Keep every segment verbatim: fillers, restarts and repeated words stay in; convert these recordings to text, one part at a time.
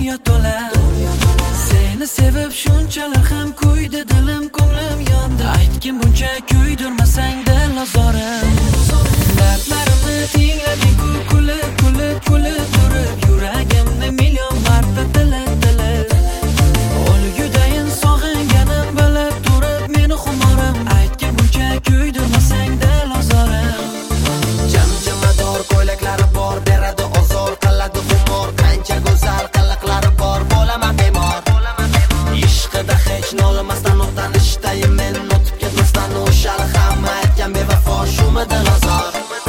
dunyo to'la. Seni sevib shunchalar ham kuydi dilim, ko'nglim yondi. Aytgin buncha kuydirmasang dil ozorim. Dardlarimni tinglading-ku, kulib kulib kulib turib, yuragimni million marta tilib tilib. O'lgudayin sog'inganim bilib turib, meni xumorim. Aytgin buncha kuydirmasang dil ozorim. Jam-jamador ko'ylaklari bor, beradi ozor, qiladi xumor. Qancha go'zal qiliqlari bor, bo'laman bemor. Ishqida hech nolimasdan o'tanishdayim men, o'tib ketmasdan o'shali hamma aytgan bevafo shumi dil ozor.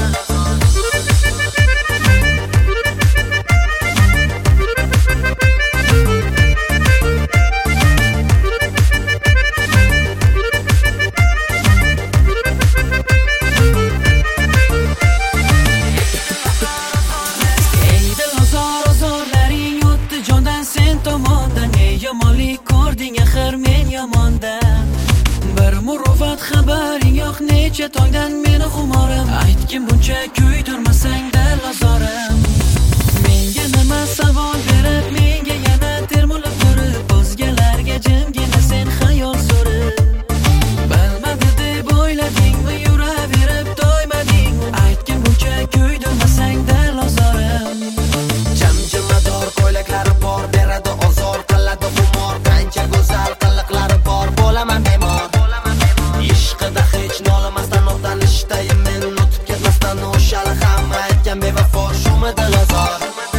Yomonlik ko'rding axir men yomondan. Bir muruvvat xabaring yo'q necha tongdan meni xumorim. Aytgin buncha kuydirmasang dil ozorim. Menga nima savol berib, menga yana termulib turib, o'zgalarga jimgina sen xayol surib. Bilmadi deb o'yladingmi, yuraverib to'ymading. Aytgin buncha kuydirmasang dil ozorim. Jam-jamador ko'ylaklari bor, beradi ozor, qiladi xumor. Qancha go'zal qiliqlari bor, bo'laman bemor. Ishqida hech nolimasdan o'tanishdayim men, o'tib ketmasdan o'shali hamma aytgan bevafo shumi dil ozor.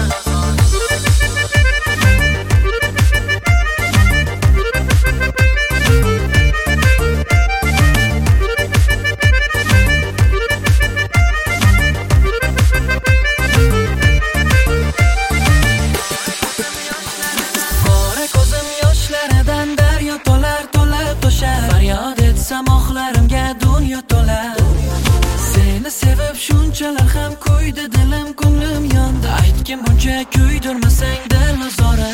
Faryod etsam oxlarimga dunyo to'la. Seni sevib shunchalar ham kuydi dilim, ko'nglim yondi. Aytgin buncha kuydirmasang dil ozorim.